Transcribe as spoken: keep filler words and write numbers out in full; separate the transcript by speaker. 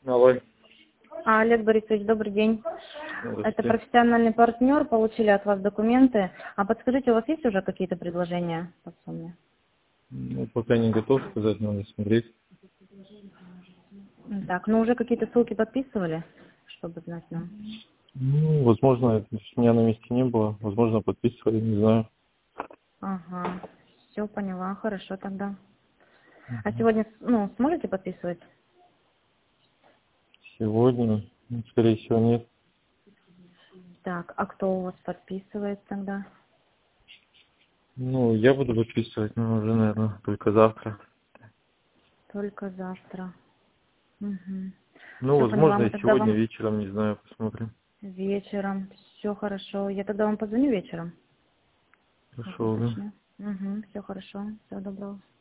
Speaker 1: Алло.
Speaker 2: А, Олег Борисович, добрый день. Это
Speaker 1: Здравствуйте.
Speaker 2: профессиональный партнер, получили от вас документы. А подскажите, у вас есть уже какие-то предложения по сумме?
Speaker 1: Ну, пока не готов сказать, надо смотреть.
Speaker 2: М, Так, ну уже какие-то ссылки подписывали, чтобы знать нам?
Speaker 1: Ну, возможно, меня на месте не было. Возможно, подписывали, не знаю.
Speaker 2: Ага, все поняла, хорошо тогда. А
Speaker 1: Мгм.
Speaker 2: сегодня, ну, сможете подписывать?
Speaker 1: Сегодня, ну, скорее всего, нет.
Speaker 2: Так, а кто у вас подписывает тогда?
Speaker 1: Ну, я буду подписывать, но уже, наверное, только завтра.
Speaker 2: Только завтра. Угу.
Speaker 1: Ну,
Speaker 2: Все поняла,
Speaker 1: возможно,
Speaker 2: мы
Speaker 1: и
Speaker 2: тогда
Speaker 1: сегодня
Speaker 2: вам
Speaker 1: вечером, не знаю, посмотрим.
Speaker 2: вечером. Все хорошо. Я тогда вам позвоню вечером.
Speaker 1: Хорошо, да.
Speaker 2: Уточню. Угу, все хорошо. Всего доброго.